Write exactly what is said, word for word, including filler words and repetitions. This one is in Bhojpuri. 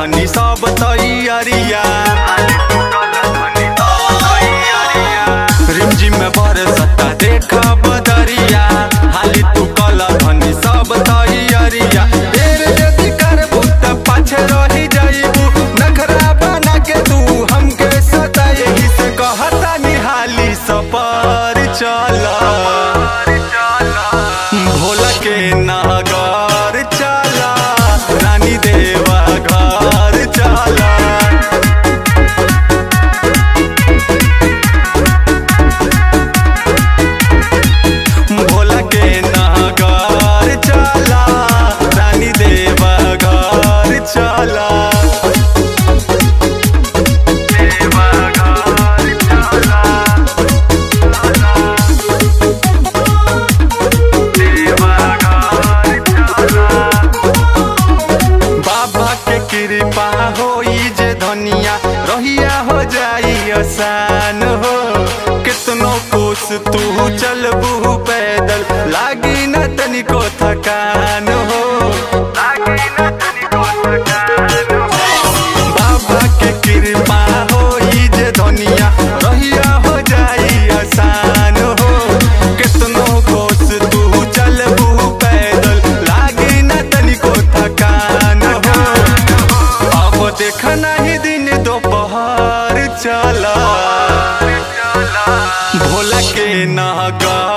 धनी सब तैयारिया रिमझिम में बरसता देखा बदरिया हाली तू कल धनी सब तैयारिया देर यदि करबू त पाछे रही जाइबू नखरा बना के तू हमके सताई से कहता निहाली सपर चला भोला के नागर चला रानी देवा घर चला भोला के नागर चला रानी देवा घर चला कृपा होई जे धनिया रहिया हो जाई आसान हो कितनो कोस तू चलबू पैदल लागी न तनिको थकान हो बाबा के कृपा होई जे धनिया रहिया हो जाई आसान हो कितनो कोस तू चलबू पैदल लागी न तनिको थकान हो देखा नहीं दिन दोपहर चला भोला के नागा